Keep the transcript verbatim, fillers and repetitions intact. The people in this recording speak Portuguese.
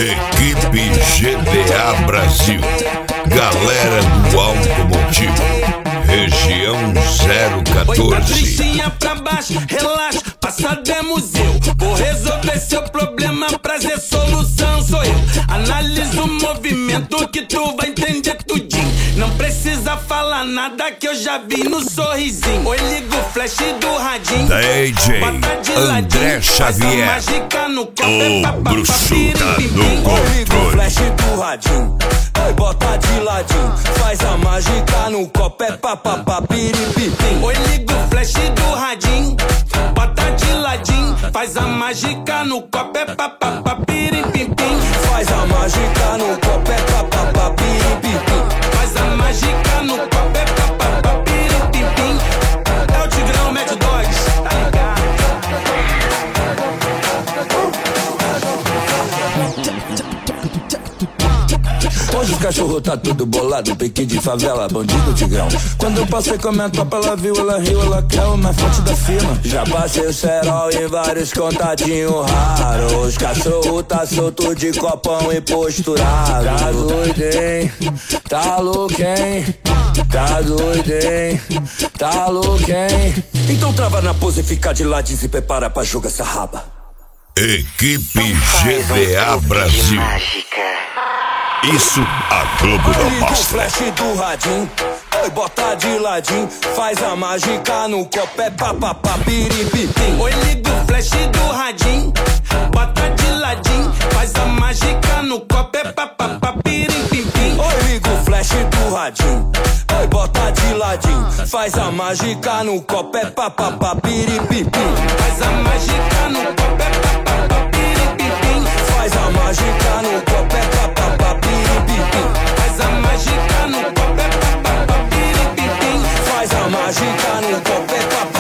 Equipe G D A Brasil, galera do automotivo, região zero quatorze. Oi, tristinha pra baixo, relaxa, passado é museu. Vou resolver seu problema, prazer, solução sou eu. Analisa o movimento que tu vai entender tudinho. Não precisa falar nada que eu já vi no sorrisinho. Oi, liga o flash do radinho, D J André Xavier, mágica no copo, o bruxo tá no Liga o controle. flash do radinho, oi, bota de ladinho. Faz a mágica no copo, é papapá, piripipim. Oi, liga o flash do radinho, bota de ladinho. Faz a mágica no copo, é papapá, piripimpim. Faz a mágica no copo, é papapá, piripipim. Faz a mágica no copo, é papapá, piripimpim. É o Tigrão Mad Dogs, tá ligado? Hoje os cachorros tá tudo bolado, pique de favela, bandido tigrão. Quando eu passei com a minha topa, ela viu, ela riu, ela quer o mais forte da firma. Já passei o cerol em vários contatinhos raros. Os cachorros tá solto de copão e posturado. Tá doido, hein? Tá louco, hein? Tá doido, hein? Tá louco, hein? Então trava na pose e fica de ladinho, se prepara pra jogar essa raba. Equipe G D A Brasil, isso a Globo não Liga o mostra. flash do radinho, oi, bota de ladinho. Faz a mágica no copo, é papapá, piripipim. Oi, liga o flash do radinho, bota de ladinho. Faz a mágica no copo, é papapá, piripimpim. Oi, liga o flash do radinho, oi, bota de ladinho. Faz a mágica no copo, é papapá, piripipim. Faz a mágica no copo, é papapá, piripimpim. Faz a mágica no copo, é papapá, piripipim. Faz a mágica no copo, é papapá, piripimpim. Faz a mágica no copo, é papapá.